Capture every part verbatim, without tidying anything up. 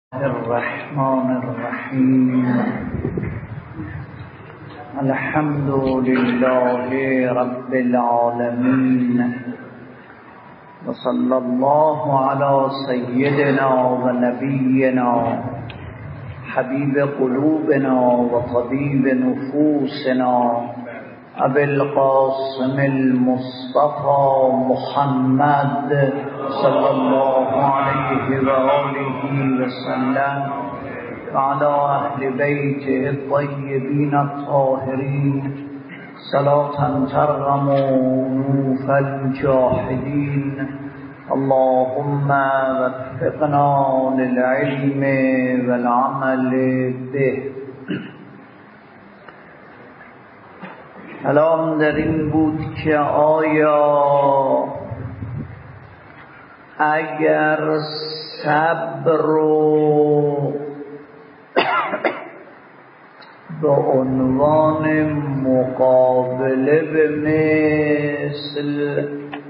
الرحمن الرحيم الحمد لله رب العالمين وصلى الله على سيدنا ونبينا حبيب قلوبنا وطبيب نفوسنا أبي القاسم المصطفى محمد صلى الله عليه وآله وسلم وعلى أهل بيته الطيبين الطاهرين صلاة ترغم أنوف الجاحدين. اللهم وفقنا للعلم والعمل به. کلام در این بود که آیا اگر صبر رو به عنوان مقابله به مثل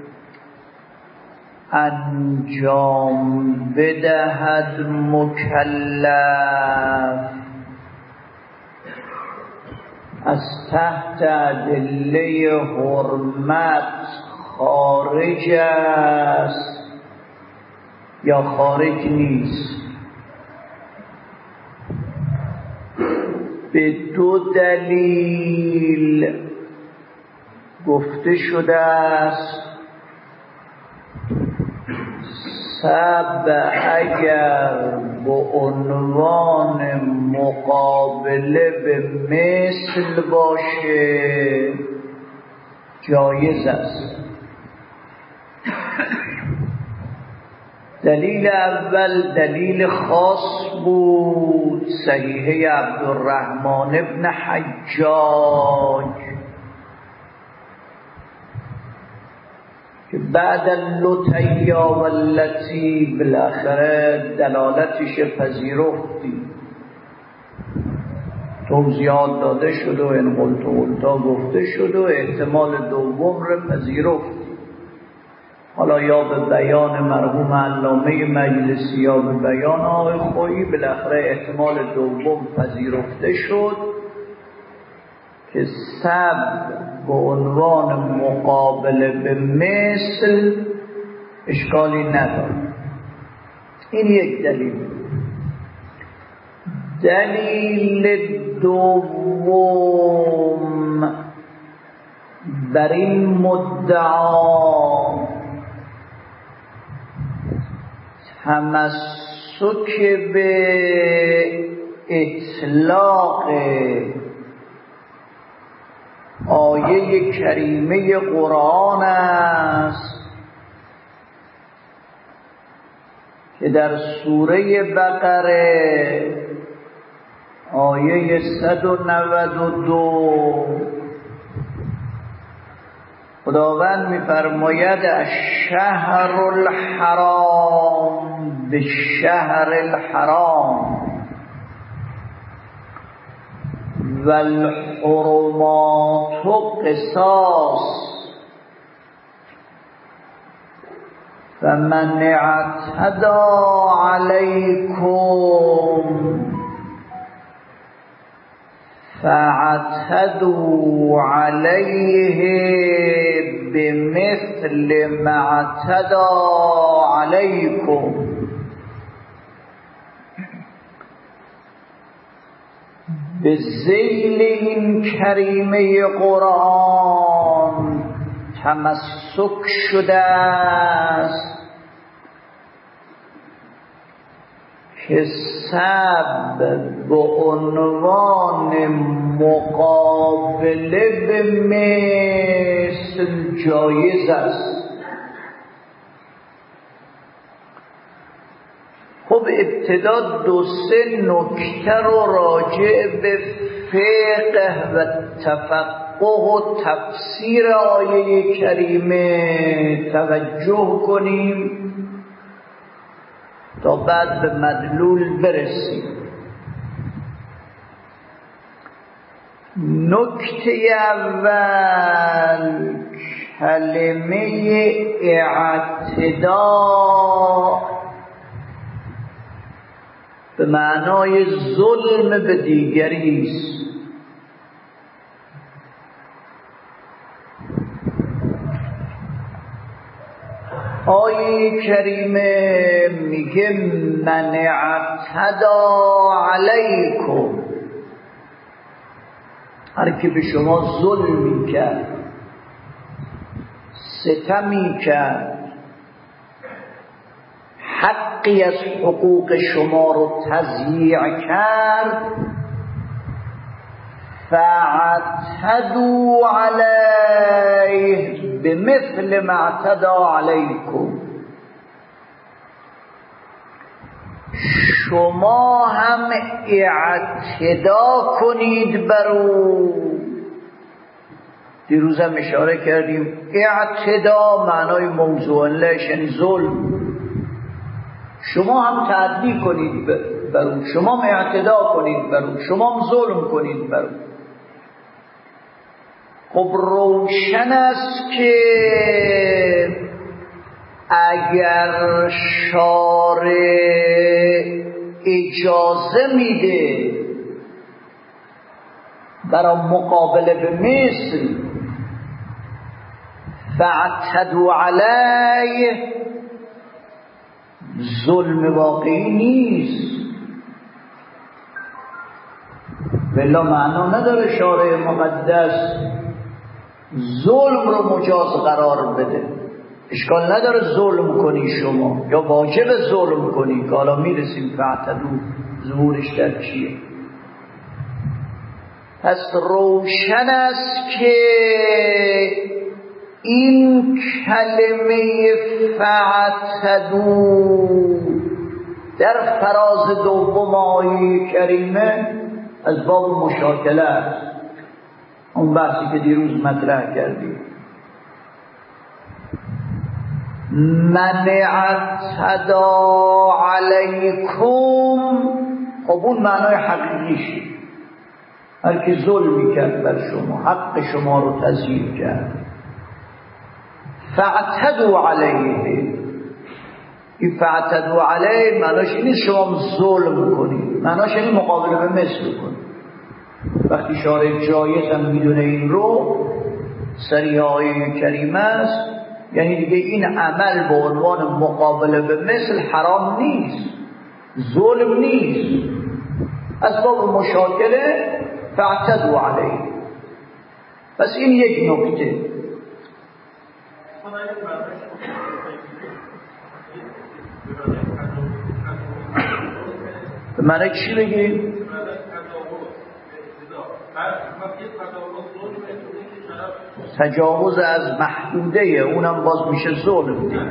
انجام بدهد مکلف از تحت ادله حرمت خارج است یا خارج نیست؟ به دو دلیل گفته شده است. صبر اگر به عنوان مقابله به مثل باشه جایز است. دلیل اول دلیل خاص بود، صحیحه عبدالرحمن ابن حجاج که بعد اللتیا و اللتی بالاخره دلالتش پذیرفتی، توضیحات داده شد و این قلت و قلتا گفته شد و احتمال دوم رو پذیرفتی. حالا یا به بیان مرحوم علامه مجلسی یا به بیان آقای خویی بالاخره احتمال دوم پذیرفته شد که صبر به عنوان مقابله به مثل اشکالی نداره. این یک دلیل. دلیل دوم بر این مدعا تمسک به اطلاق آیه کریمه قرآن است که در سوره بقره آیه صد و نود و دو خداوند می‌فرماید الشهر الحرام بالشهر الحرام والحرمات قصاص فمن اعتدى عليكم فاعتدوا عليه بمثل ما اعتدى عليكم. به ذیل این کریمه قرآن تمسک شده است که صبر به عنوان مقابله به مثل جایز است. خب ابتدا دو سه نکته رو راجع به فقه و تفقه و تفسیر آیه کریمه توجه کنیم تا بعد به مدلول برسیم. نکته اول کلمه اعتداء به معنای ظلم به دیگری است. آیه کریمه میگه من اعتدا علیکم، هر که به شما ظلمی کرد، ستمی کرد، حقی از حقوق شما رو تضییع کرد، فاعتدوا علیه بمثل ما اعتدا علیکم، شما هم اعتدا کنید بر او. دیروز هم اشاره کردیم اعتدا معنای موضوع لشن ظلم، شما هم تعدی کنید بر او، شما هم اعتدا کنید بر او، شما هم ظلم کنید بر او. خب روشن است که اگر شارع اجازه میده برای مقابله به مثل فاعتدوا علیه، ظلم واقعی نیست، بلا معنا نداره شارع مقدس ظلم رو مجاز قرار بده. اشکال نداره ظلم کنی شما یا واجب ظلم کنی که حالا میرسیم فاعتدوا ظهورش در چیه. پس روشن است که این کلمه فاعتدوا در فراز دوم آیه کریمه از باب مشاکله است، اون بحثی که دیروز مطرح کردیم. من اعتدا علیکم، خب اون معنای حقیقیشه، هر که ظلمی کرد بر شما، حق شما رو تضییع کرد. فاعتدوا علیه، این فاعتدوا علیه معناش نیست شما ظلم کنید، معناش این مقابله به مثل کنید. وقتی شارع جایز هم میدونه این رو، صریح آیه کریمه است، یعنی دیگه این عمل به عنوان مقابله به مثل حرام نیست، ظلم نیست، از باب مشاکله فاعتدوا علیه. پس این یک نکته. به معنی چی بگیم؟ تجاوز از محدوده، اونم باز میشه ظلم دیگه.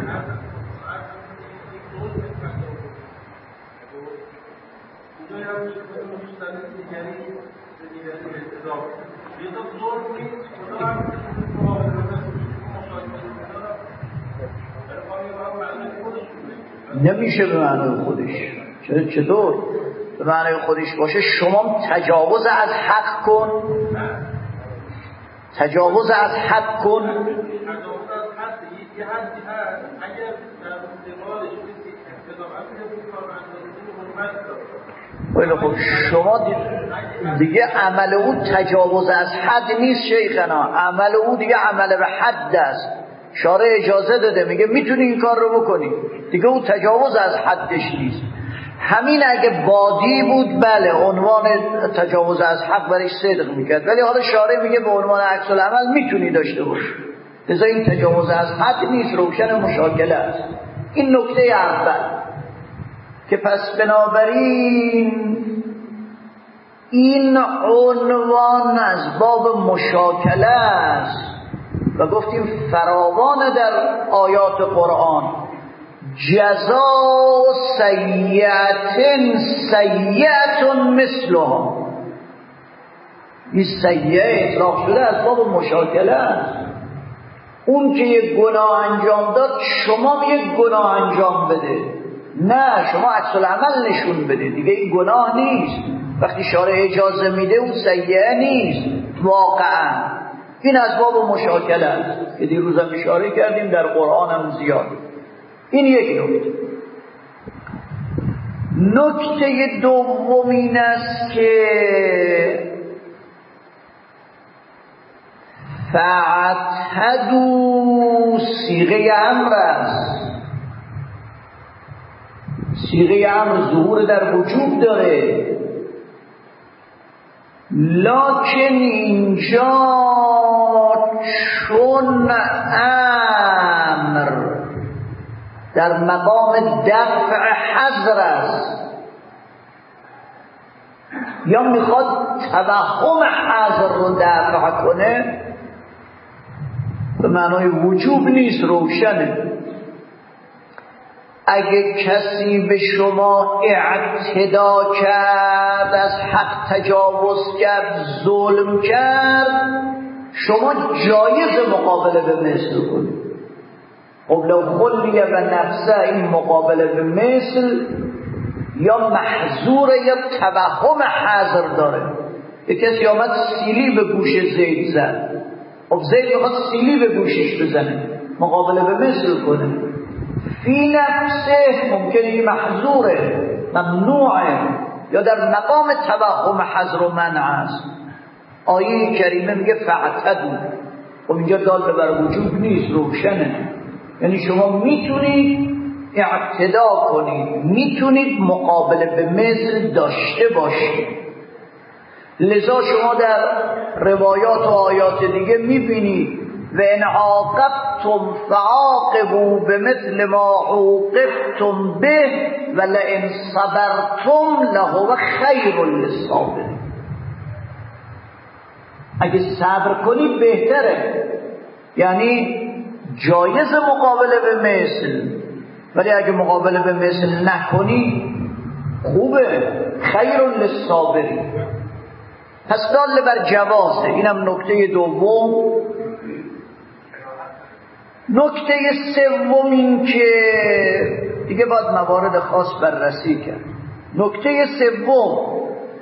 نمیشه به معنی خودش. چطور؟ به معنی خودش باشه شما تجاوز از حق کن، تجاوز از حق کن. تجاوز از حد یه حدی هست، اگر در استقبالش کسی اقتداعات رو کار انجام خب شما دیگه عمل او تجاوز از حد نیست شیخنا، عمل او دیگه عمل به حد است. شارع اجازه داده، میگه میتونی این کار رو بکنی، دیگه او تجاوز از حدش نیست. همین اگه بادی بود بله عنوان تجاوز از حق برش صدق میکرد، ولی حالا شارع میگه به عنوان عکس العمل میتونی داشته باشی، لذا این تجاوز از حد نیست، روشن مشاکله است. این نکته اول که پس بنابراین این عنوان از باب مشاکله است و گفتیم فراوان در آیات قرآن. جزاء سیئة سیئة مثلها، این سیئه اطلاق شده از باب مشاکله است. اون که یک گناه انجام داد شما یک گناه انجام بده، نه شما عکس العمل نشون بده، دیگه این گناه نیست. وقتی شارع اجازه میده اون سیئه نیست واقعا، این از باب مشاکله است که دیروز هم اشاره کردیم، در قرآن هم زیاد. این یک نکته. نکته دوم این است که فاعتدوا صیغه امر است. صیغه امر ظهور در وجوب داره، لکن اینجا چون امر در مقام دفع حذر است یا میخواد توهم حذر رو دفع کنه، به معنای وجوب نیست، روشنه. اگه کسی به شما اعتدا کرد، از حق تجاوز کرد، ظلم کرد، شما جایز مقابله به مثل کنید. خب لو خلیه و نفسه، این مقابله به مثل یا محظور یا توهم حذر داره. یک کسی آمد سیلی به گوش زید زد، خب زید میخواد سیلی به گوشش بزنه، مقابله به مثل کنه، فی نفسه ممکنه این محظوره، ممنوعه، یا در مقام توهم حذر و منع است. آیه کریمه میگه فاعتدوا، خب اینجا دال بر وجوب نیست، روشنه. یعنی شما میتونید اعتدا کنید، میتونید مقابله به مثل داشته باشید. لذا شما در روایات و آیات دیگه میبینید و ان عاقبتم فعاقبوا بمثل ما عوقبتم به ولئن صبرتم لهو خیر للصابرین. اگه صبر کنید بهتره، یعنی جایز مقابله به مثل، ولی اگه مقابله به مثل نکنی خوبه، خیر للصابرین. پس دال بر جوازه. اینم نکته دوم. نکته سوم این که دیگه باید موارد خاص بررسی کرد. نکته سوم،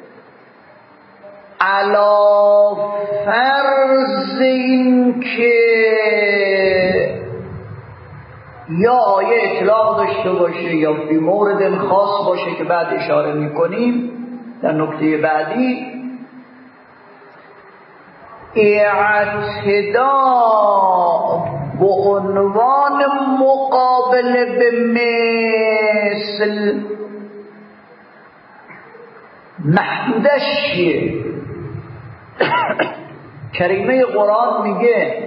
علا فرض این که یا آیه اطلاق داشته باشه یا بی مورد خاص باشه که بعد اشاره میکنیم در نکته بعدی، اعتدا به عنوان مقابله به مثل محدودش چیه؟ کریمه قرآن میگه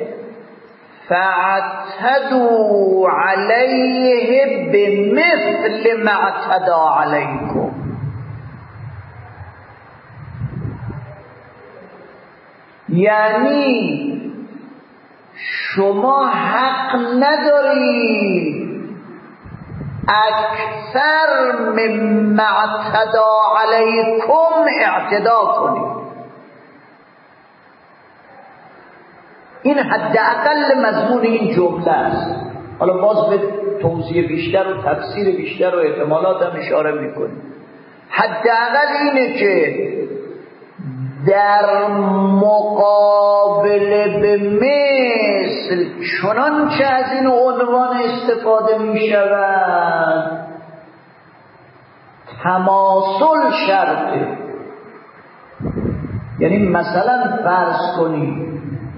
فاعتدوا علیه بمثل ما اعتدا علیکم. یعنی شما حق ندارید اکثر مما اعتدا علیکم اعتدا کنید. این حداقل مضمون این جمله است. حالا باز به توضیح بیشتر و تفسیر بیشتر و احتمالات هم اشاره میکنیم. حداقل اینه که در مقابله به مثل چنانچه از این عنوان استفاده می شود تماثل شرطه. یعنی مثلا فرض کنید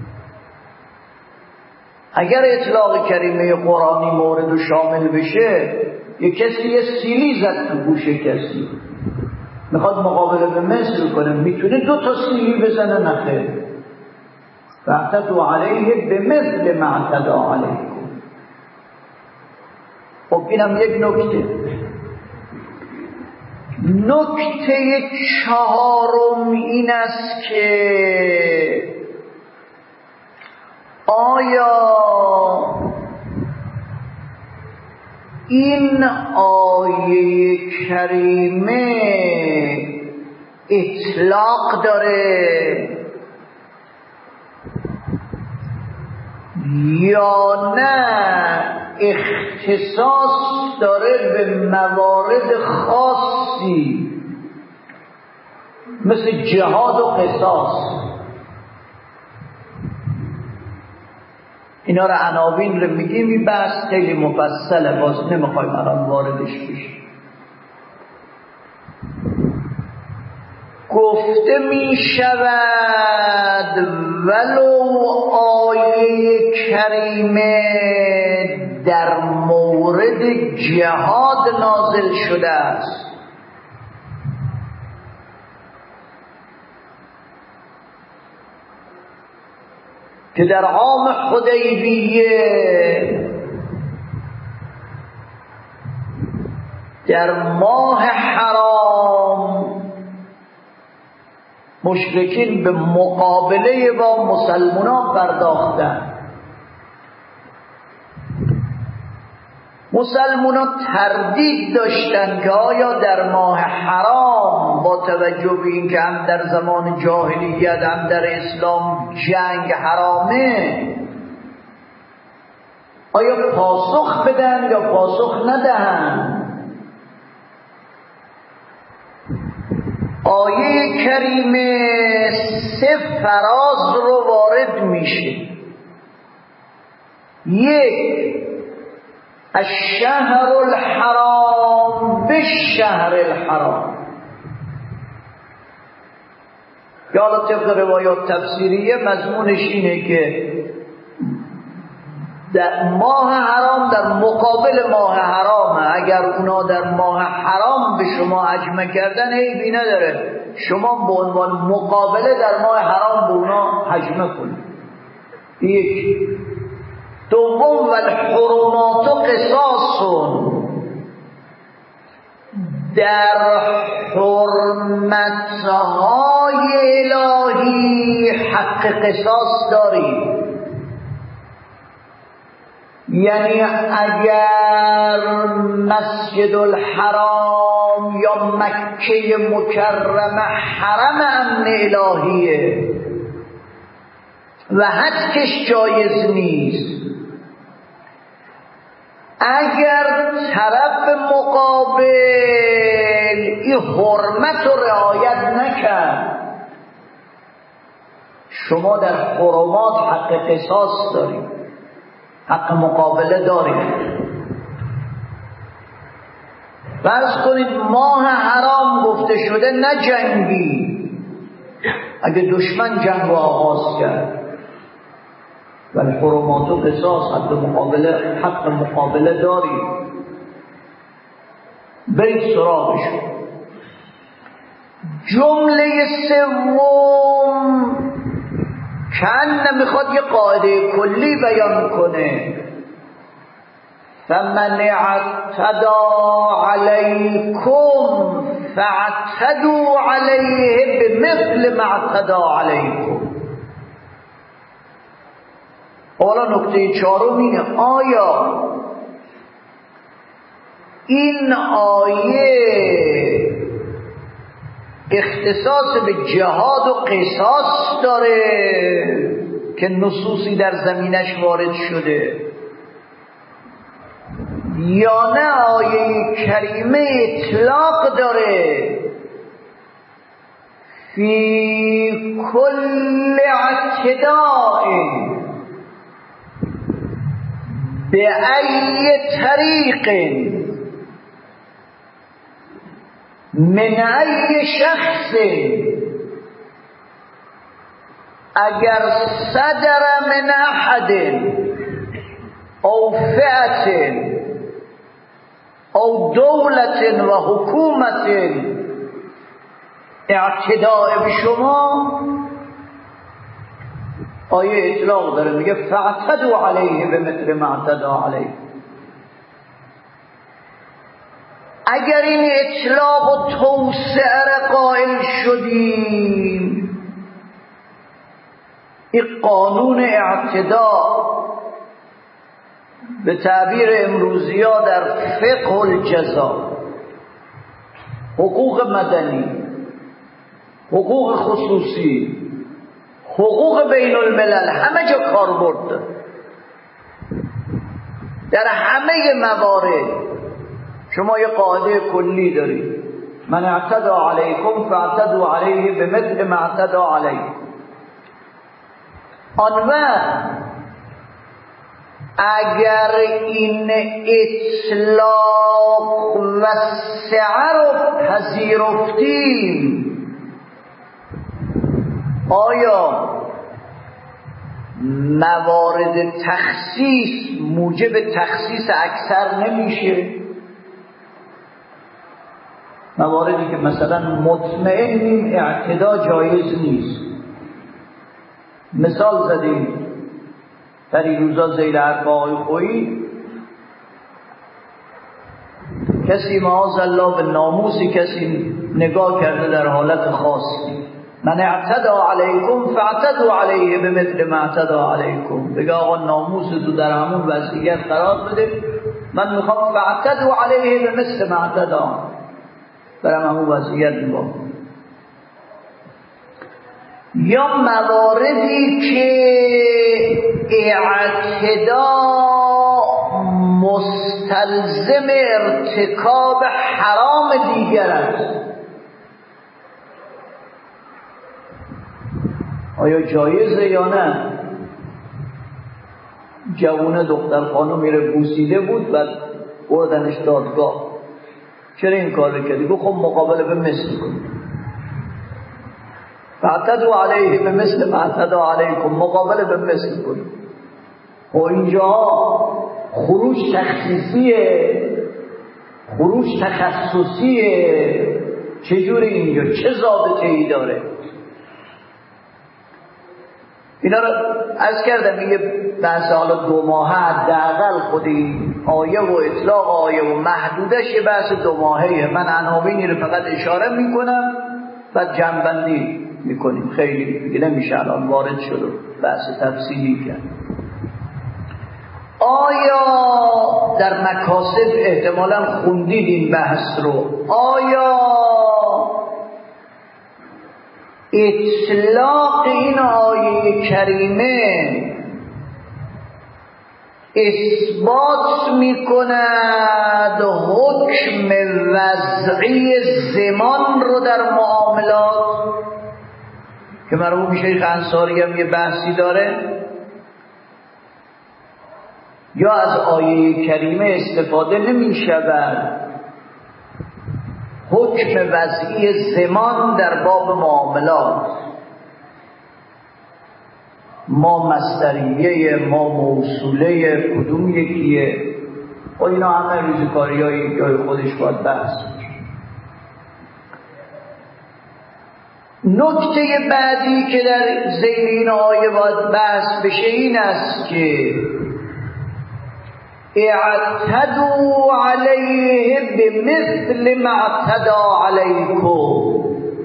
اگر اطلاق کریمه قرآنی مورد و شامل بشه، یک کسی یه سیلی زد تو گوش کسی، میخواد مقابله به مثل کنه، میتونه دو تا سیلی بزنه؟ نخیر. فاعتدوا علیه بمثل ما اعتدا علیکم. خب اینم یک نکته. نکته چهارم این است که آیا این آیه کریمه اطلاق داره یا نه اختصاص داره به موارد خاصی مثل جهاد و قصاص؟ اینا رو عناوین رو میگیم، این بحث خیلی مفصله، باز نمیخوایم الان واردش بشیم. گفته می شود ولو آیه کریمه در مورد جهاد نازل شده است، که در عام حدیبیه در ماه حرام مشرکین به مقابله با مسلمانان پرداختند. مسلمانان تردید داشتند که آیا در ماه حرام با توجه به اینکه هم در زمان جاهلیت هم در اسلام جنگ حرامه، آیا پاسخ بدن یا پاسخ ندهند؟ آیه کریمه سه فراز رو وارد میشه. یک، الشهر الحرام بالشهر الحرام. یا طبق روایات تفسیریه مضمونش اینه که در ماه حرام در مقابل ماه حرامه. اگر اونا در ماه حرام به شما هجمه کردن عیبی نداره، شما به عنوان مقابله در ماه حرام به اونا هجمه کنید. یک. دوم، والحرمات قصاص. در حرمتهای الهی حق قصاص دارید. یعنی اگر مسجد الحرام یا مکه مکرمه حرم امن الهیه و حدکش جایز نیست، اگر طرف مقابل این حرمت رو رعایت نکرد، شما در حرمات حق قصاص دارید، حق مقابله دارید. فرض کنید ماه حرام گفته شده نه جنگی، اگه دشمن جنگ رو آغاز کرد، ولی حرمات و قصاص حق مقابله حق مقابله دارید، برید سراغشون. جمله سوم کأن میخواد یه قاعده کلی بیان کنه. فمن اعتدى علیکم فاعتدوا علیه بمثل ما اعتدى علیکم. حالا نکته چهارم اینه، آیا این آیه اختصاص به جهاد و قصاص داره که نصوصی در زمینش وارد شده، یا نه آیه کریمه اطلاق داره فی کل اعتداء به ای طریق من ای شخص، اگر صدر من احد او فئت او دولت و حکومت اعتداء به شما، آیه اطلاق داره میگه فاعتدوا علیه بمثل ما اعتدى علیه. اگر این اطلاق و توسعه قائل شدیم، این قانون اعتداء به تعبیر امروزی ها در فقه الجزا، حقوق مدنی، حقوق خصوصی، حقوق بین الملل، همه جا کاربرد داره. در همه موارد شما یه قاعده کلی دارید، من اعتدى علیکم فاعتدوا علیه بمثل ما اعتدى علیکم. آن وقت اگر این اطلاق و سعه رو پذیرفتیم، آیا موارد تخصیص موجب تخصیص اکثر نمیشه؟ مواردی که مثلا مطمئنیم اعتدا جایز نیست، مثال زدیم در این روزا ذیل حرف آقای خویی، کسی معاذالله به ناموسی کسی نگاه کرده در حالت خاصی، من اعتدا علیکم فاعتدوا علیه بمثل ما اعتدا علیکم، بگه آقا ناموس تو در همون وضعیت قرار بده، من میخوام فاعتدوا علیه بمثل ما اعتدا، برم همون وضعیت نگاه. یا مواردی که اعتدا مستلزم ارتکاب حرام دیگر است، آیا جایزه یا نه؟ جوونه دختر خانم میره بوسیده بود بعد بردنش دادگاه، چرا این کار کردی؟ گفت خب مقابله به مثل کن، فاعتدوا علیه به مثل ما اعتدا علیکم، مقابله به مثل کن. و اینجا خروج تخصیصیه، خروج تخصصیه، چجوری اینجا؟ چه ضابطه ای داره؟ اینا رو عرض کردم، یه بحث حالا دو ماهه حداقل خود این آیه و اطلاق آیه و محدودش یه بحث دو ماهه، من عناوینی رو فقط اشاره میکنم بعد جنبندی میکنیم، خیلی دیگه نمیشه الان وارد شد و بحث تفصیلی کرد. آیا در مکاسب احتمالا خوندید این بحث رو، آیا اطلاق این آیه کریمه اثبات میکند حکم وضعی زمان رو در معاملات که مرحوم شیخ انصاری هم یه بحثی داره، یا از آیه کریمه استفاده نمی شود حکم وضعی زمان در باب معاملات؟ ما مصدریه، ما موصوله، کدوم یکیه؟ و اینا همه ریزکاری های جای خودش باید بحث. نکته بعدی که در ذیل این آیه باید بحث بشه این است که اعتدوا علیه بمثل ما اعتدا علیکم،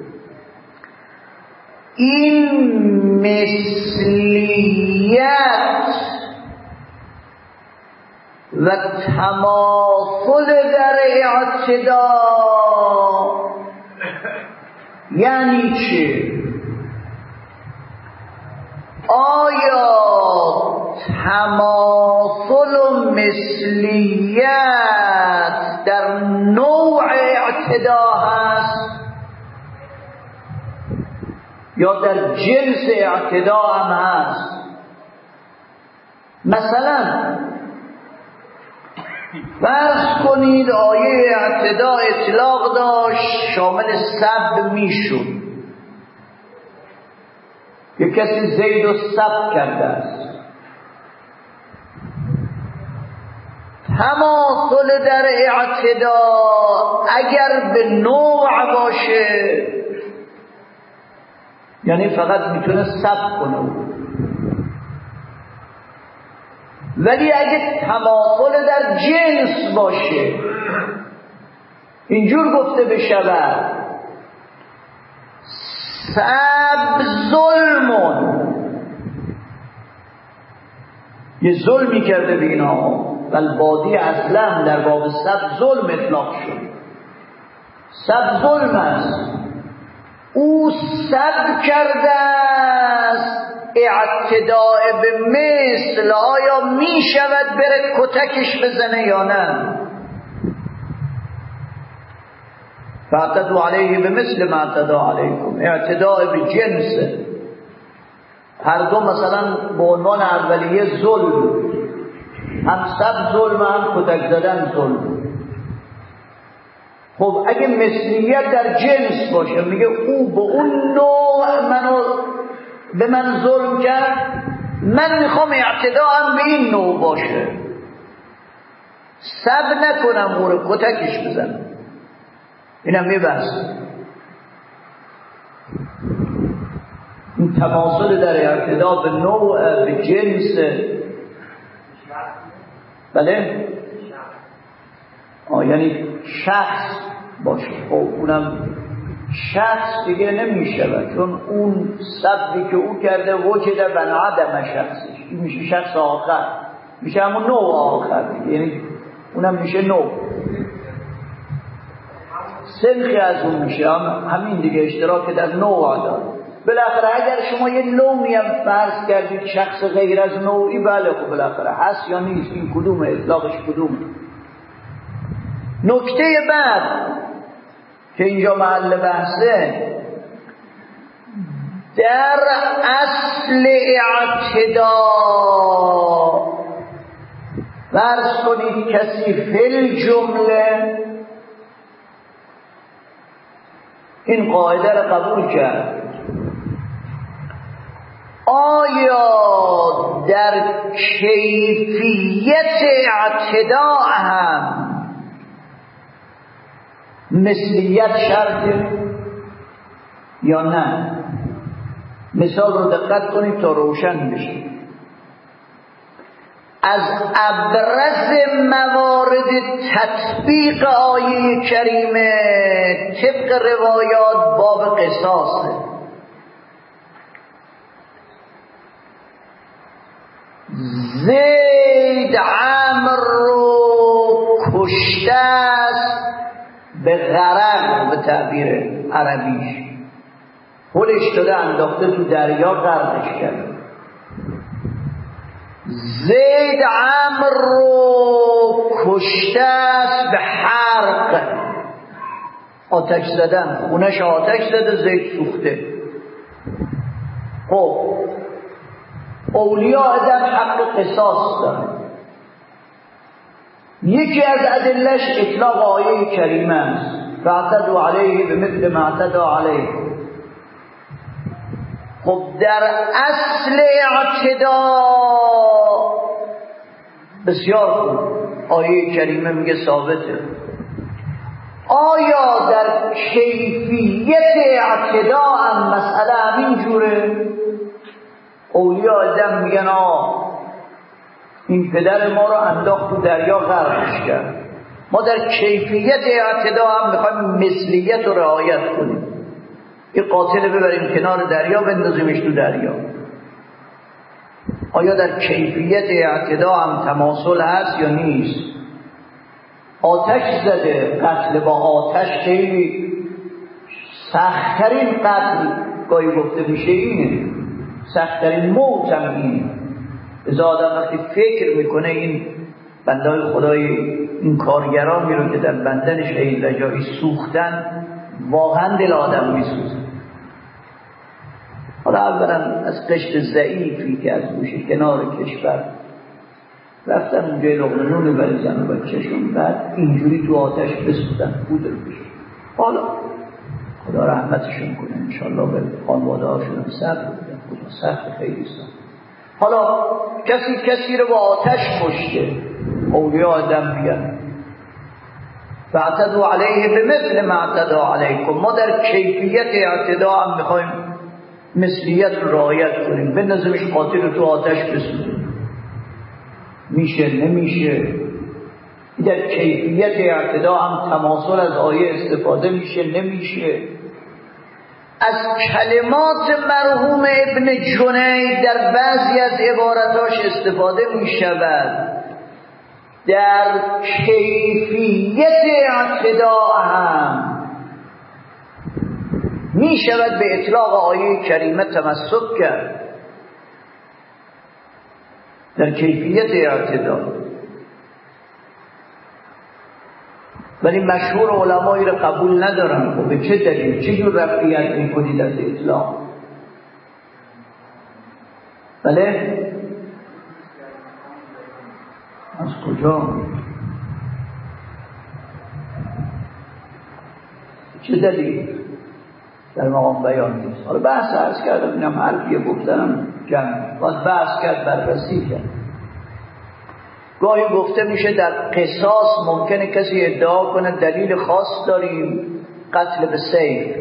این مثلیت و تماثل در اعتدا یعنی چه؟ آیا تماثل و مثلیت در نوع اعتدا هست یا در جنس اعتدا هم هست؟ مثلا فرض کنید آیه اعتدا اطلاق داشت شامل سب میشد، یک کسی زید و سب کرده است، تماثل در اعتدا اگر به نوع باشه یعنی فقط میتونه سب کنه، ولی اگه تماثل در جنس باشه اینجور گفته بشود سب ظلمون، یه ظلمی کرده به اینا، والبادی اصلا در باب سب ظلم اطلاق شد، سب ظلم است، او سب کرده است اعتداء به مثل، آیا می شود بره کتکش بزنه یا نه؟ فاعتدوا علیه به مثل ما اعتدا علیکم، اعتداء به جنسه، هر دو مثلا به عنوان اولیه ظلم، هم سب ظلم هم کتک زدن ظلم. خب اگه مثلیت در جنس باشه میگه او به اون نوع منو به من ظلم کرد، من میخوام اعتداءم به این نوع باشه، صبر نکنم او رو کتکش بزنم. اینم یه بحث. این تماثل در اعتداء به نوع، به جنس. بله؟ آه یعنی شخص باشه. خب اونم شخص دیگه نمیشه، چون اون سببی که او کرده وجد و انعدم شخصش، این میشه شخص آخر، میشه همون نوع آخر، یعنی اونم میشه نوع، سنخی از اون میشه، هم همین دیگه اشتراک در نوع داره. بالاخره اگر شما یه نوعی هم فرض کردید شخص غیر از نوعی، بله خب بالاخره هست یا نیست، این کدومه، اطلاقش کدومه. نکته بعد که اینجا محل بحثه، در اصل اعتداء فرض کنید کسی فل جمله این قاعده را قبول کرد، آیا در کیفیت اعتداء هم مثلیت شرطه یا نه؟ مثال رو دقت کنید تا روشن بشه. از ابرز موارد تطبیق آیه کریمه طبق روایات باب قصاصه. زید عمر رو کشته است به غرق، به تعبیر عربیش پلش داده انداخته تو دریا غرقش کرد. زید عمر رو کشته است به حرق، آتش زدن، خونش آتش زده، زید سوخته. خب اولیاء دم حق قصاص داره. یکی از ادلش اطلاق آیه کریمه است، فاعتدوا علیه بمثل ما اعتدوا علیه. خب در اصل اعتداء بسیار خوب آیه کریمه میگه ثابته. آیا در کیفیت اعتداء هم مسئله همین جوره؟ اولیاء دم میگن آه این پدر ما رو انداخت تو دریا غرقش کرد، ما در کیفیت اعتداء هم میخوایم مثلیت رو رعایت کنیم، این قاتل ببریم کنار دریا بندازیمش تو دریا. آیا در کیفیت اعتداء هم تماثل هست یا نیست؟ آتش زده، قتل با آتش خیلی سخت‌ترین قتل گاهی گفته میشه اینه، سخت‌ترین موت هم اینه. از آدم وقتی فکر میکنه این بنده‌های خدای این کارگرانی رو که در بندن شهید رجایی سوختن، واقعا دل آدم میسوزه. حالا اولا از قشت ضعیفی که از گوشه کنار کشور رفتن اونجا لقمه نون برای زن و بچه‌شون، بعد اینجوری تو آتش بسوزن بوده بشه. حالا خدا رحمتشون کنه انشالله، به خانواده هاشون هم صبر بدن، خدا سخت خیلی سخت. حالا کسی کسی رو با آتش کشته، اولیاء آدم میگن فاعتدوا علیه بمثل ما اعتدوا علیکم، ما در کیفیت اعتداء هم میخوایم مثلیت رو رعایت کنیم، بندازیمش قاتل رو تو آتش بسوزیم. میشه نمیشه؟ در کیفیت اعتداء هم تماثل از آیه استفاده میشه نمیشه؟ از کلمات مرحوم ابن جنید در بعضی از عبارتاش استفاده میشود، در کیفیت اعتداء هم می شود به اطلاق آیه کریمه تمسک کرد، در کیفیت اعتداء. ولی مشهور علمایی را قبول ندارن. و به چه دلیل؟ چه جور رفعیت میکنید از اطلاق؟ بله؟ از کجا؟ چه دلیل؟ در مقام بیان نیست. حالا بحث عرض کردم، اینم حرفیه گفتنم جمع باید بحث کرد، بررسی کرد. گاهی گفته میشه در قصاص ممکنه کسی ادعا کنه دلیل خاص داریم قتل به سیف،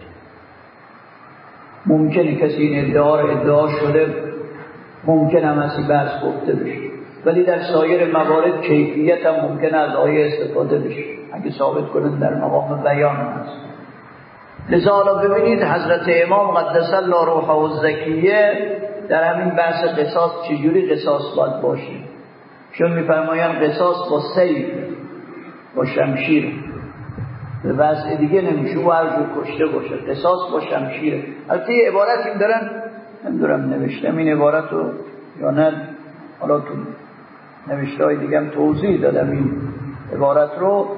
ممکنه کسی این ادعا رو ادعا شده، ممکنه هم از این بحث گفته بشه، ولی در سایر موارد کیفیت هم ممکنه از آیه استفاده بشه اگه ثابت کنن در مقام بیان هست. لذا حالا ببینید حضرت امام قدس الله روحه الزکیه در همین بحث قصاص چجوری قصاص باید باشه، چون میفرمایند قصاص با سیف، با شمشیر، به وضع دیگه نمیشه و هرجور کشته باشه، قصاص با شمشیره. البته یه عبارت این دارن، نمیدونم نوشتم این عبارت رو یا نه، حالا تو نوشته های دیگه هم توضیح دادم این عبارت رو.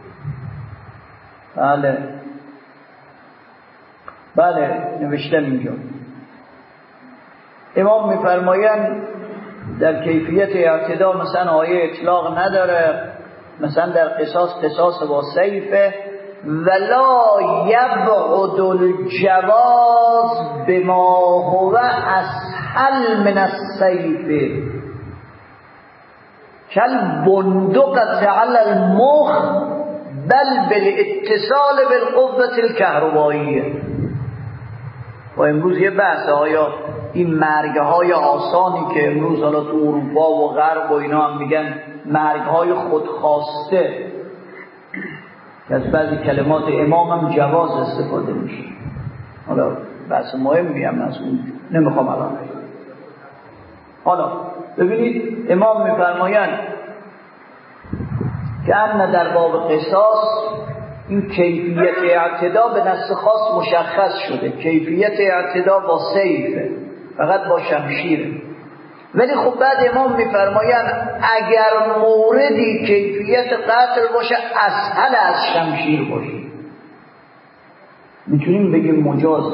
بله بله نوشتم اینجا. امام میفرمایند در کیفیت اعتدا مثلا آیه اطلاق نداره، مثلا در قصاص قصاص با سیفه، ولا یبعد الجواز بما هو اسهل من السیف کل بندقت علی المخ بل بالاتصال بالقوة الكهربائیه. و امروز یه بحث آیا این مرگهای آسانی که امروز حالا تو اروپا و غرب و اینا هم میگن مرگهای خودخواسته، که از بعضی کلمات امام هم جواز استفاده میشه، حالا بحث مهمی هم از اون نمیخوام الان بگم. حالا ببینید امام میفرمایند که ان در باب قصاص این کیفیت اعتدا به نص خاص مشخص شده، کیفیت اعتدا با سیفه، فقط با شمشیره. ولی خب بعد امام میفرمایند اگر موردی کیفیت قتل باشه اسهل از شمشیر باشه، میتونیم بگیم مجازه.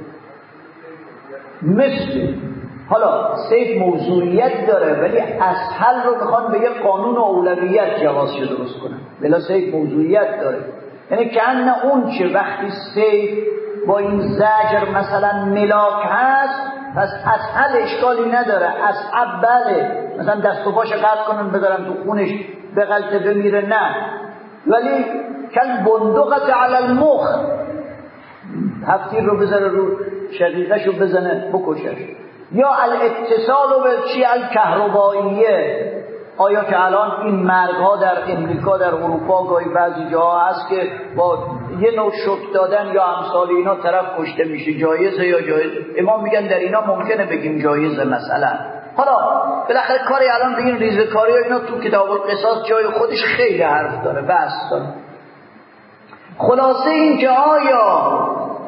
مثل حالا سیف موضوعیت داره ولی اسهل رو میخوان به یک قانون اولویت جوازش درست کنن، بلا سیف موضوعیت داره، یعنی که ان اون چه وقتی سیف با این زجر مثلا ملاک هست پس اسهل اشکالی نداره، اسهل بله مثلا دست و پاش قطع کنن بذارن تو خونش به غلطه بمیره، نه، ولی کل بندقت علی المخ، هفتیر رو بذاره رو شقیقش رو بزنه بکشش. یا الاتصال به چی الکهربائیه، آیا که الان این مرگ‌ها در امریکا در اروپا گاهی بعضی جاها هست که با یه نوع شوک دادن یا امثال اینا طرف کشته میشه، جایزه یا جایزه؟ امام میگن در اینا ممکنه بگیم جایزه مثلا. حالا بالاخره کاری الان بگین ریزه‌کاری و اینا تو کتاب القصاص جای خودش خیلی حرف داره، بحث داره. خلاصه این که آیا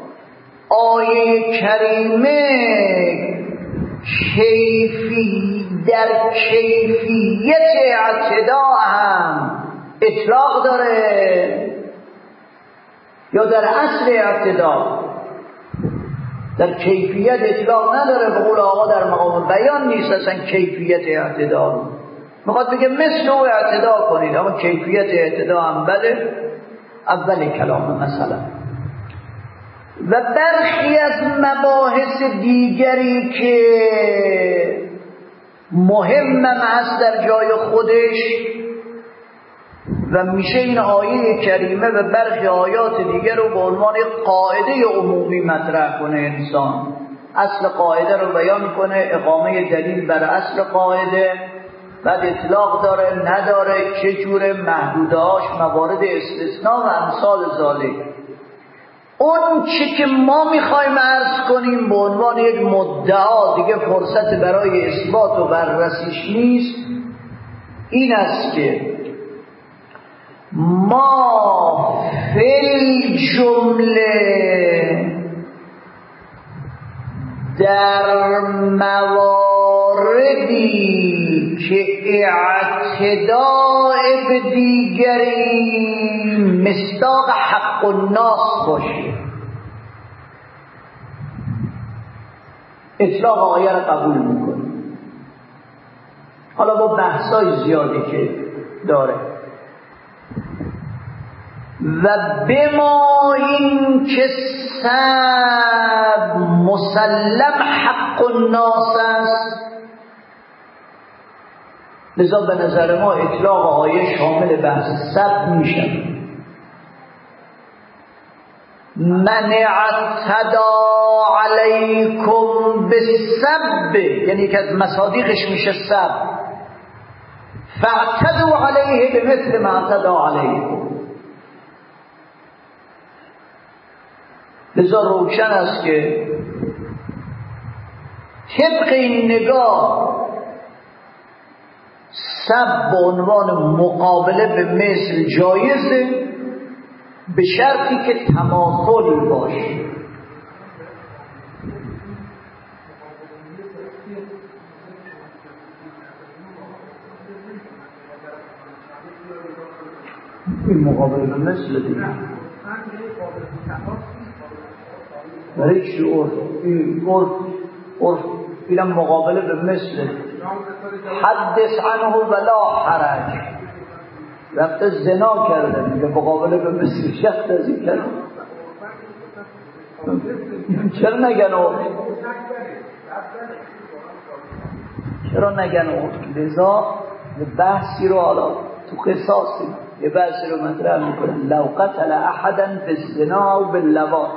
آیه کریمه کیفی در کیفیت اعتدا هم اطلاق داره یا در اصل اعتدا؟ در کیفیت اطلاق نداره، به قول آقا در مقام بیان نیست اصلا کیفیت اعتدا رو میخواد بگه مثل او اعتدا کنید، اما کیفیت اعتدا هم بله اول کلام مثلا. و برخی از مباحث دیگری که مهم هست در جای خودش و میشه این آیه کریمه و برخی آیات دیگر رو به عنوان قاعده عمومی مطرح کنه، انسان اصل قاعده رو بیان کنه، اقامه دلیل بر اصل قاعده، بعد اطلاق داره نداره، چه جوره، محدودهاش، موارد استثناء و امثال ذالک. اون چی که ما میخوایم عرض کنیم به عنوان یک مدعا، دیگه فرصت برای اثبات و بررسیش نیست، این است که ما فی جمله در مواردی که اعتداء به دیگری مصداق حق الناس باشه اطلاق آیه را قبول میکنه. حالا با بحثای زیادی که داره و بما این که سب مسلم حق الناس است، لذا به نظر ما اطلاق آیه شامل بحث سب میشه. من اعتدا علیکم بالسب، یعنی که از مصادیقش میشه سب، فاعتدوا علیه بمثل ما اعتدا علیکم. لذا روشن است که طبق این نگاه سب به عنوان مقابله به مثل جایزه، به شرطی که تماثل باشه. این مقابله به مثل دیگه برای چی عرف؟ این عرف عرف اینم مقابله به مثل حدث عنه ولا حرج. رفته زنا کرده میگه مقابله به مثل شخص از این کرده، چرا نگن عرف؟ چرا نگن عرف؟ لذا بحثی رو حالا تو قصاصی یه بحثی رو مطرح میکنه، لو قتل احدا بالزنا و باللواط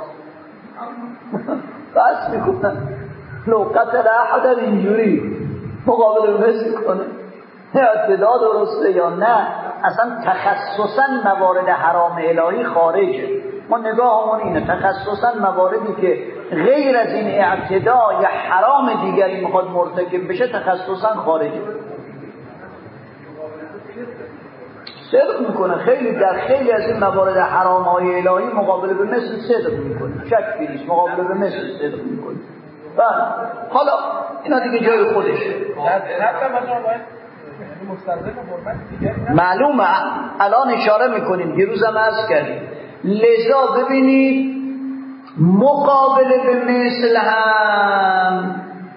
بحث میکنن، لو قتل احدا اینجوری مقابله مثل کنه اعتداد درسته یا نه. اصلا تخصصا موارد حرام الهی خارجه، ما نگاهمون اینه تخصصا مواردی که غیر از این اعتدا یا حرام دیگری میخواد مرتکب بشه تخصصا خارجه. صدق میکنه خیلی در خیلی از این موارد حرام های الهی مقابله به مثل صدق میکنه، شک نیست مقابله به مثل صدق میکنه. بله حالا اینا دیگه جای خودشه. معلومه الان اشاره میکنیم، دیروزم عرض کردیم. لذا ببینید مقابله به مثل هم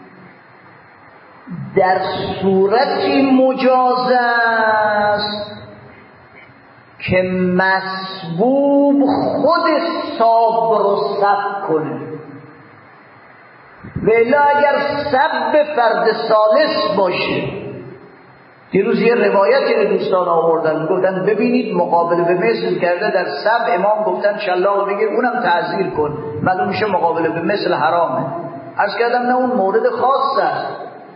در صورتی مجاز است که مسبوب خود صبر رو سب کنه، ولی اگر سب فرد ثالث باشه. دیروز یه روایتی رو دوستان آوردن گفتن ببینید مقابله به مثل کرده در سب، امام گفتن شلاق بگیر اونم تعزیر کن، معلوم میشه مقابله به مثل حرامه. عرض کردم نه اون مورد خاص است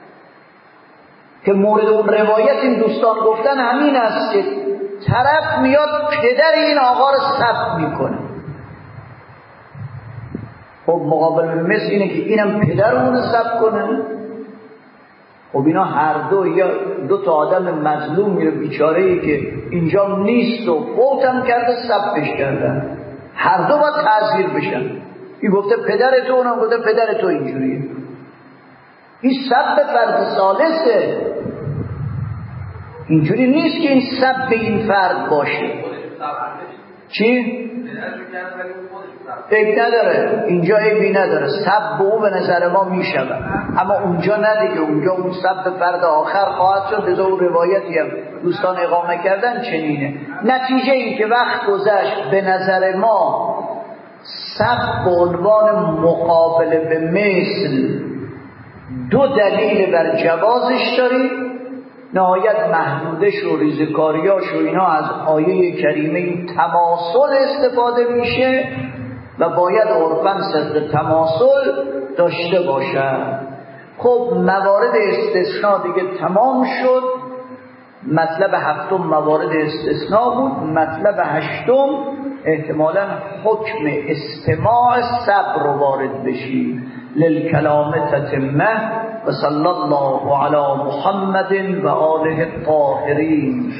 که مورد اون روایت این دوستان گفتن همین است که طرف میاد پدر این آقا رو سب میکنه. خب مقابله به مثل اینه که اینم پدر اون رو سب کنه. خب اینا هر دو یا دو تا آدم مظلوم میره بیچاره‌ای که اینجا نیست و فوتم کرده سبش کردن، هر دو باید تعزیر بشن. این گفته پدر تو، اونم گفته پدر تو اینجوریه. این سب فرد ثالثه، اینجوری نیست که این سب به این فرد باشه. چی؟ عیب نداره، اینجا عیبی نداره، سب به او به نظر ما میشود، اما اونجا نه دیگه، اونجا اون سب فرد آخر خواهد شد. لذا اون روایتی هم دوستان اقامه کردن چنینه. نتیجه این که وقت گذشت به نظر ما سب به عنوان مقابله به مثل دو دلیل بر جوازش داریم. نهایت محدودش و ریزکاریاش و اینا از آیه کریمه تماثل استفاده میشه و باید عرفاً صدق تماثل داشته باشد. خب موارد استثناء دیگه تمام شد. مطلب هفتم موارد استثناء بود. مطلب هشتم احتمالاً حکم استماع صبر رو وارد بشی. للکلام تتمه و صلی الله علی محمد و آله الطاهرین.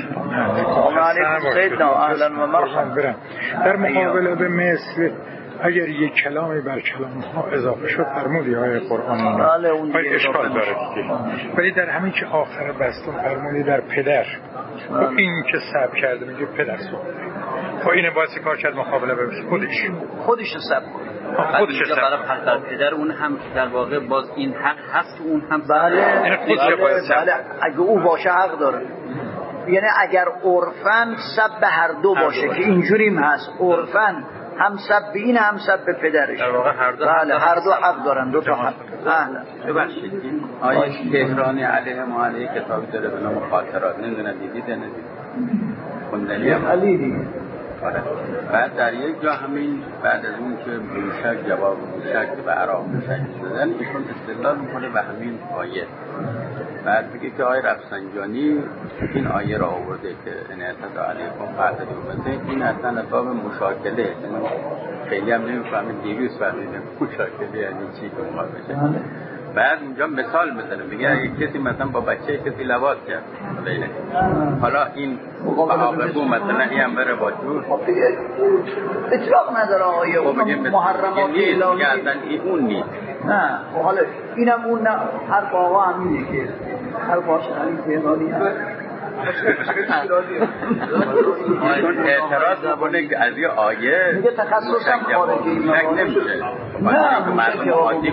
در مقابله به مثل اگر یک کلامی بر کلام ها اضافه شد فرمودی های قرآن اینا باید اشکال داره دیگه. ولی در همین که آخر بستون فرمودی در پدر و این که سب کرده میگه پدر صحبه و اینه باعث کار کرد مقابله به خودش خودش سب کنه، خودش سب برای پدر اون هم در واقع باز این حق هست و اون هم بله, بله, بله اگه او باشه حق داره. یعنی اگر عرفن سب هر دو باشه که اینجوریم هست، عرفن هم سب این هم سب پدرش، در واقع هر دو بله هر دو حق دارن، دو تا حق. ببخشید این آیه تهرانی علیه ما علیه کتابی داره به نام خاطرات، نمیدونم دیدید یا ندید؟ خوندنی هم علی دیگه. آره. بعد در یک جا همین بعد از اون که موشک جواب موشک به عراق موشک دادن ایشون استدلال میکنه به همین آیه. بعد میگه که آیه رفسنجانی این آیه را آورده که ان اعتدى علیکم بعد الومته، این اصلا باب مشاکله، من خیلی هم نمیفهمم دیروز فهمیدم مشاکله یعنی چی که میخواد بشه. بعد اونجا مثال میزنه میگه اگه کسی مثلا با بچه کسی لواط کرد بله. حالا این عاقبو مثلا این هم بره با جور اطلاق نداره آیه اون محرمات الهی نیست، اصلا این اون نیست. نه حالا اینم اون نه، هر باقا همینه که هر باشه همین تهرانی هست. چون اعتراض میکنه که از یه آیه میگه تخصصم خارجی مشک نمیشه. نه مردم عادی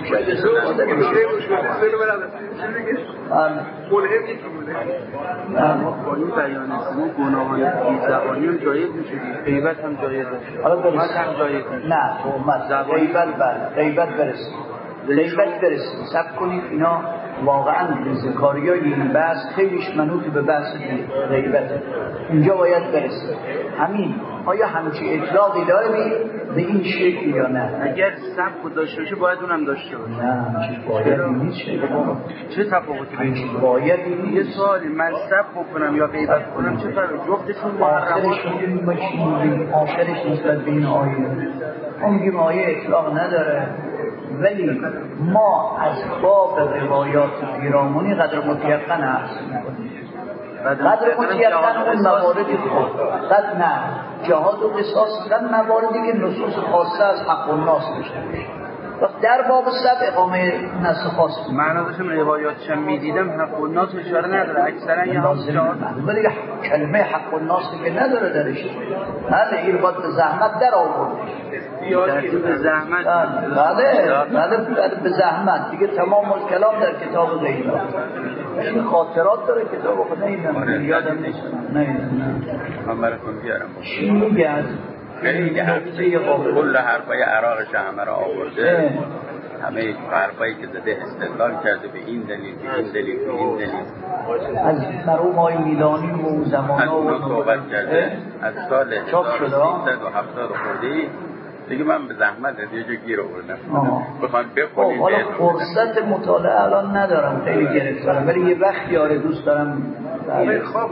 با این بیان اسمو گناهان بی‌زبانی هم جایز میشه، غیبت هم جایزه، تهمت هم جایز میشه. نه تهمت غیبت بله غیبت برسید غیبت برسید سب کنید اینا واقعا ذکاریای این بحث خیلیش منوط به بحث غیبت، اینجا باید برسید. همین آیا همچی اطلاقی داری به این شکل یا نه؟ اگر سبک داشته باشه باید اونم داشته باشه. نه همچی باید نیست. چه تفاوتی بینشون؟ باید یه نیست. سوالی من سبک بکنم یا غیبت کنم چه فرقی؟ جفتشون محرمات. آخرش ما چی میگیم؟ آخرش نسبت به این آیه ما میگیم آیه اطلاق نداره، ولی ما از باب روایات پیرامونی قدر متیقن هست میکنیم. قدر متیقن اون مواردی خود قد نه جهاد و قصاص قد مواردی که نصوص خاصه از حق و ناس داشته باشه. وقت در باب سب اقامه نص خاص معنا داشتم روایاتش هم میدیدم حق و ناس اشاره نداره، اکثرا یه هم ولی کلمه حق و ناس که نداره درش. بله این باید به زحمت در آوردش به زحمت بله بله به زحمت دیگه تمام کلام در کتاب غیبت. این خاطرات داره کتاب خود نیدم یادم نیست نیدم من براتون بیارم چی میگه از خیلی حرفه کل حرفای عراقش همه را آورده، همه حرفایی که زده استدلال کرده به این دلیل به این دلیل به این دلیل از مرحوم آقای میلانی و زمانه و صحبت کرده از سال هزار و سیصد و هفتاد خورده‌ای دیگه. من به زحمت از یه جا گیر آوردم بخوام بخونیم. حالا فرصت مطالعه الان ندارم خیلی گرفتارم، ولی یه وقتی آره دوست دارم خواب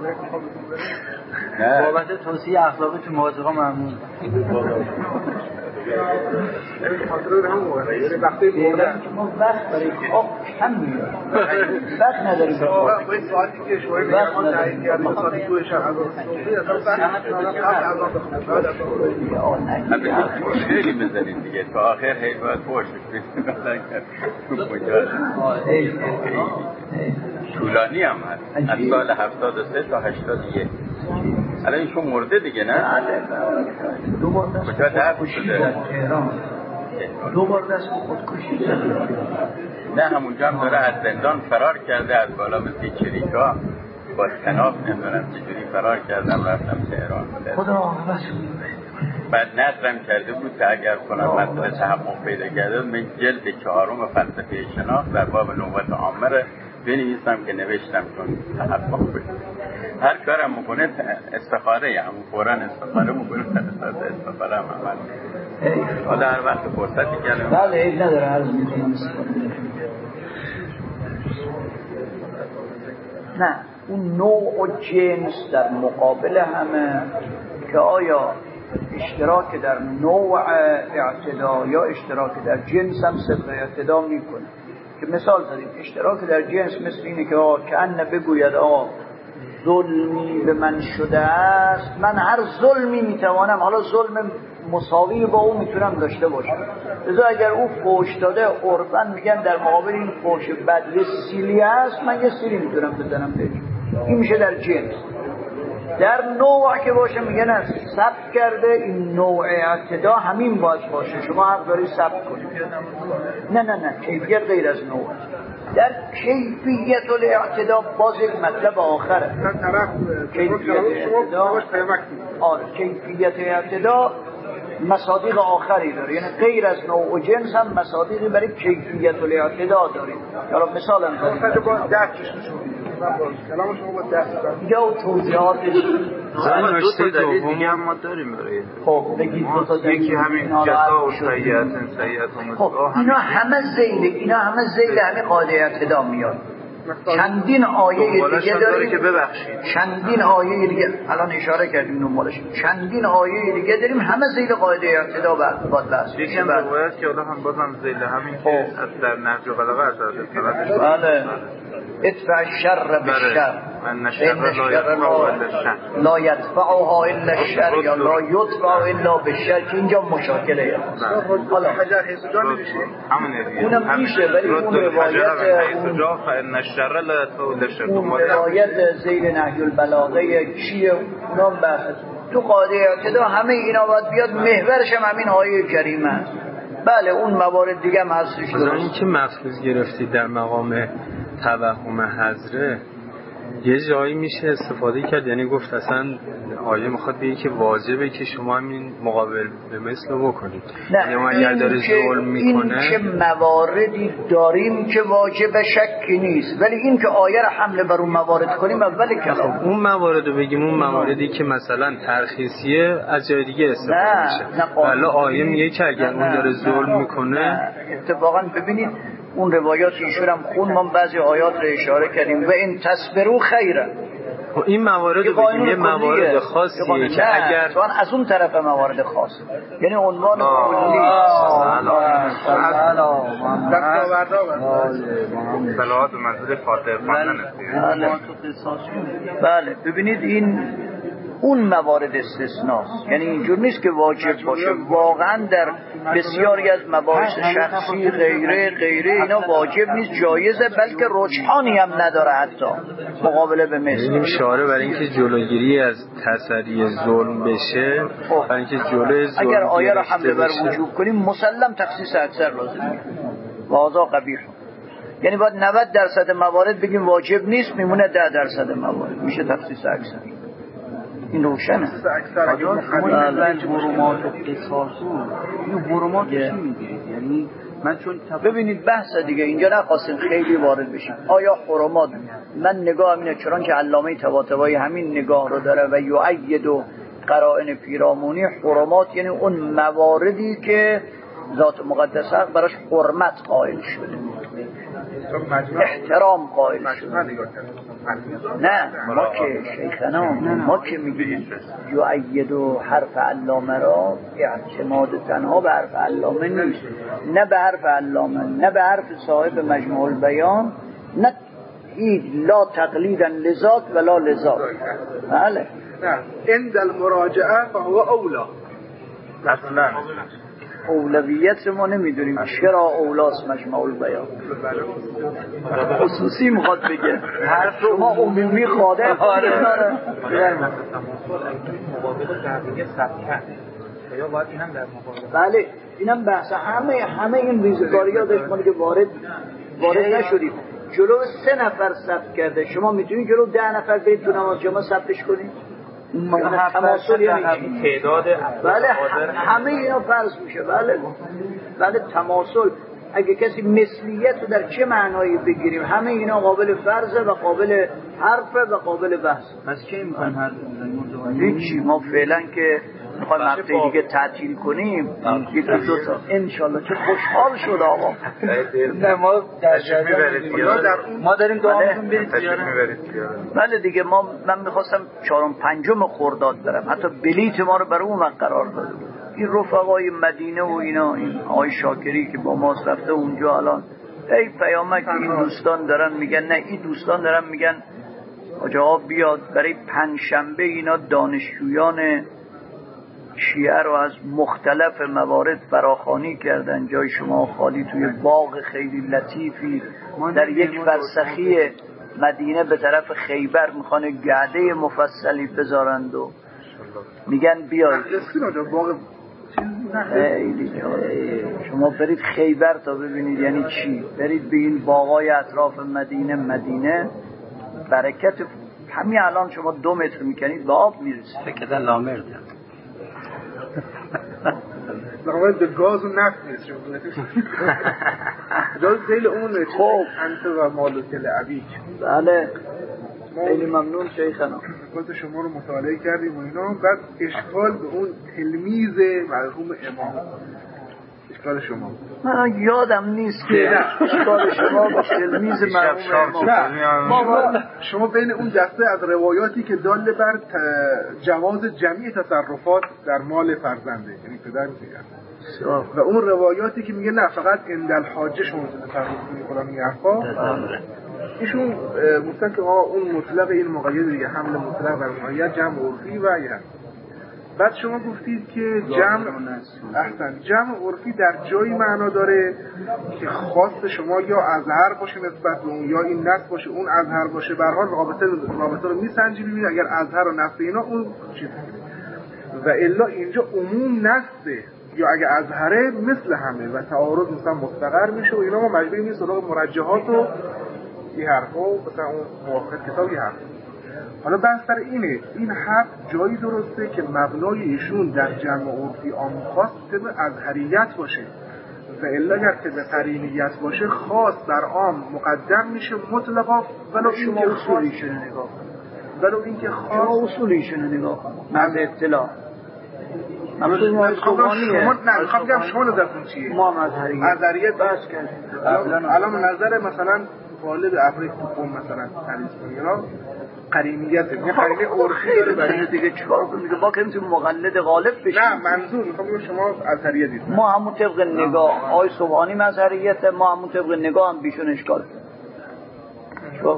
بابت توصیه اخلاقی تو مواجهه ممنون. خاطر هم موقع یعنی وقتی بودن که ما وقت برای خواب کم میاد وقت نداریم به خواب. با این سوالی که شوی میگم ما تعیین کردیم ساعت دو شب از صبح اصلا وقت خیلی بزنید دیگه تا آخر هی باید پوش طولانی هم هست از سال هفتاد و سه تا هشتاد و یک. الان ایشون مرده دیگه نه؟ دو بار دست خودکشی در تهران دو بار دست خودکشی نه همونجا هم داره از زندان فرار کرده، از بالا مثل چریکا با تناب نمیدونم چجوری فرار کردم رفتم تهران. خدا عاقبت بعد نظرم کرده بود که اگر کنم مسئله تحقق پیدا کرده من جلد چهارم فلسفه شناخت در باب نوبت عامه بنویسم که نوشتم چون تحقق بشه. هر کارم میکنه استخاره هم فوراً استخاره میکنه استخاره هم عمل. حالا هر وقت فرصتی کردم بله عیب نداره عرض میکنم استخاره. نه اون نوع و جنس در مقابل همه که آیا اشتراک در نوع اعتدا یا اشتراک در جنس هم صدق اعتدا میکنه. که مثال زدیم اشتراک در جنس مثل اینه که آقا که انه بگوید آقا ظلمی به من شده است، من هر ظلمی میتوانم، حالا ظلم مساوی با اون میتونم داشته باشم. لذا اگر او فوش داده عرفاً میگن در مقابل این فوش بد یه سیلی هست، من یه سیلی میتونم بزنم بهش. این میشه در جنس. در نوع که باشه میگن از ثبت کرده این نوع اعتدا همین باید باشه، شما حق داری ثبت کنید. نه نه نه کیفیت غیر از نوع. در کیفیت الاعتدا باز یک مطلب آخره. کیفیت اعتدا آره کیفیت اعتدا مصادیق آخری داره، یعنی غیر از نوع و جنس هم مصادیقی برای کیفیت الاعتدا داریم. حالا مثال هم داریم کلام شما با دست یا توضیحاتش زن نشته دومی هم ما داریم برای خب بگید دو تا یکی همین جزا و سیئت سیئت و خب اینا همه زیل اینا همه زیل همه قاعده اعتدا میاد. چندین آیه دیگه داریم که ببخشید چندین آیه دیگه الان اشاره کردیم دنبالش، چندین آیه دیگه داریم همه زیل قاعده اعتدا باید بحث یکی هم روایت که الان هم بازم زیل همین که در نهج و بلاغه اثرات بله ادفع الشر بالشر ان الشر لا یدفعها الا الشر یا لا یدفع الا بالشر که اینجا مشاکله حالا حجر حیث جا میشه همونه اونم میشه ولی اون روایت فان الشر لا يدفع الا الشر اون روایت زیر نهج البلاغه چیه اونم بحث تو قاعده اعتدا همه اینا باید بیاد، محورش هم همین آیه کریمه است. بله اون موارد دیگه هم هستش. این که مخصوص گرفتید در مقام توهم حضره یه جایی میشه استفاده کرد، یعنی گفت اصلا آیه میخواد بگه که واجبه که شما همین مقابل به مثل بکنید، یعنی اگر داره ظلم میکنه این که مواردی داریم که واجب شکی نیست، ولی این که آیه را حمله بر اون موارد کنیم اولی کلام اون موارد رو بگیم، اون مواردی که مثلا ترخیصیه از جای دیگه استفاده میشه، ولی آیه میگه که اگر اون داره ظلم میکنه. اتفاقا ببینید اون روایات ایشون هم خون ما بعضی آیات رو اشاره کردیم و این تصبرو خیره. این موارد رو بگیم یه موارد خاصیه که اگر چون از اون طرف موارد خاص یعنی عنوان کلی بلاغات به منظور فاتحه خواندن است. بله ببینید این اون موارد استثناست، یعنی اینجور نیست که واجب باشه. واقعا در بسیاری از مباحث شخصی غیره غیره اینا واجب نیست، جایزه، بلکه رجحانی هم نداره حتی مقابله به مثل. این شعاره برای اینکه جلوگیری از تسری ظلم بشه، برای اینکه جلوی ظلم اگر آیه را حمله بر وجوب کنیم مسلم تخصیص اکثر لازمه و هذا قبیح، یعنی باید نود درصد موارد بگیم واجب نیست، میمونه ده درصد موارد میشه تخصیص اکثر. این روشنه. برمات و قصاصو این برمات چی میگه؟ یعنی من چون ببینید بحث دیگه اینجا نخواستیم خیلی وارد بشیم. آیا حرمات، من نگاه اینه چون که علامه طباطبایی همین نگاه رو داره و یؤید و قرائن پیرامونی، حرمات یعنی اون مواردی که ذات مقدس حق براش حرمت قائل شده، احترام قائل شده. نه ما که شیخنا ما که میگیم یؤید و حرف علامه را اعتماد تنها به حرف علامه نیست، نه به حرف علامه نه به حرف صاحب مجموع البیان، نه لا تقلیدا لذات ولا لذات. بله عند المراجعه فهو اولا. مثلا اولویت ما نمیدونیم چرا اولاست مجموع البیان، خصوصی میخواد بگه حرف شما عمومی خواده. آره بله اینم بحث همه همه این ریزکاری ها داشت که وارد وارد نشدیم. جلو سه نفر ثبت کرده، شما میتونید جلو ده نفر برید تو نماز جمعه ثبتش کنید؟ تماثل یعنی تعداد بله همه اینا فرض میشه. بله بله تماثل اگه کسی مثلیت رو در چه معنایی بگیریم، همه اینا قابل فرضه و قابل حرفه و قابل بحث. پس کی میخواین حرف بزنیم؟ هیچی، ما فعلا که میخوایم هفته دیگه تعطیل کنیم یک دو تا انشالله. چه خوشحال شد آقا. نه ما در ما داریم دعامون برید بیارم. بله دیگه ما من میخواستم چهارم پنجم خرداد برم، حتی بلیت ما رو برای اون وقت قرار داده بود. این رفقای مدینه و اینا، این آقای شاکری که با ما رفته اونجا، الان ای پیامک این دوستان دارن میگن، نه این دوستان دارن میگن آقا بیاد برای پنجشنبه اینا دانشجویان شیعه رو از مختلف موارد فراخوانی کردن، جای شما خالی توی باغ خیلی لطیفی در یک فرسخی مدینه به طرف خیبر میخوان گرده مفصلی بذارند و میگن بیاید. خیلی شما برید خیبر تا ببینید یعنی چی. برید به این باغای اطراف مدینه. مدینه برکت همین الان شما دو متر میکنید به آب میرسید. فکر لامرد نقابل به گاز و نفت نیست شما جاز زیل اون خوب انت و مالوکل عبیک. بله خیلی ممنون شیخنا. خود شما رو مطالعه کردیم و اینا. بعد اشکال به اون تلمیذ مرحوم امام، اشکال شما من یادم نیست که اشکال شما به تلمیذ مرحوم امام. شما بین اون دسته از روایاتی که دال بر جواز جمعی تصرفات در مال فرزنده یعنی پدر میگن و اون روایاتی که میگه نه فقط اندل حاجه شما تصرف کنید فلان این حرفا، ایشون گفتن که اون مطلق این مقید دیگه حمل مطلق بر مقید جمع عرفی و یه. بعد شما گفتید که جمع احسن جمع عرفی در جایی معنا داره که خاص شما یا ازهر باشه نسبت به اون یا این نص باشه اون ازهر باشه. به هر حال رابطه رابطه رو میسنجی ببینید اگر ازهر و نص اینا اون چیز و الا اینجا عموم نصه یا اگه ازهره مثل همه و تعارض مثلا مستقر میشه و اینا ما مجبوریم این سراغ مرجحات و این حرفا مثلا اون موافقت کتاب یه حرف. حالا بحث سر اینه این حرف جایی درسته که مبنای ایشون در جمع عرفی عام خاص طبق ازهریت باشه و الا اگر طبق قرینیت باشه خاص بر عام مقدم میشه مطلقا ولو شما اصولیشون نگاه ولو اینکه خاص شما اصولیشون نگاه کنید از اطلاع منظور ما صبحانیه. نه میخوام بگم شما نظرتون چیه؟ ما مظهریت ازهریت بحث کردیم. الان نظر مثلا طالب افریق تو قم مثلا تعریف کنی یا قرینیت یه قرینه عرفی داره برای دیگه چیکار کنیم دیگه ما که میتونیم مقلد غالب بشیم. نه منظور میخوام بگم شما ازهریت دید ما همون طبق نگاه آقای صبحانی مظهریت ما همون طبق نگاه هم بیشون اشکال کنیم. چون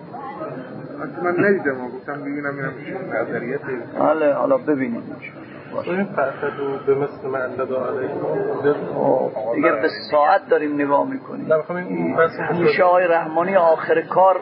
من ندیدم گفتم ببینم اینم ایشون ازهریت. حالا حالا ببینید این فرقدو به مثل معلد علیه دیگه به ساعت داریم نگاه میکنیم. نه میخوام این بس میشه آقای رحمانی آخر کار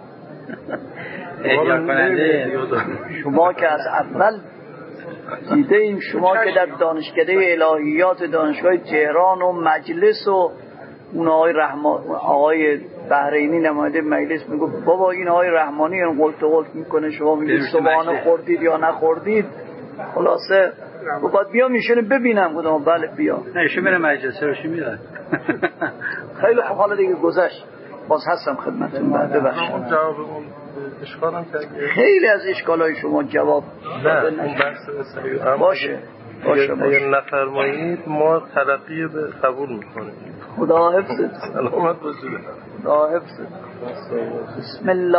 احیا کننده شما که از اول دیده ایم شما که در دانشکده الهیات دانشگاه تهران و مجلس و اون آقای رحمان آقای بحرینی نماینده مجلس میگه بابا این آقای رحمانی این قلت و قلت میکنه شما میگید صبحانه خوردید یا نخوردید. خلاصه باید بیا میشونه ببینم گفتم بله بیا. نه ایشون میره مجلس روشی میره. خیلی خوب حالا دیگه گذشت باز هستم خدمتتون بعد ببخشید. اون جواب اون اشکالم کرد خیلی از اشکالای شما جواب نه اون بحث صحیح باشه باشه اگر نفرمایید ما تلقی به قبول میکنیم. خدا حفظت سلامت باشید. خدا حفظت. بسم الله.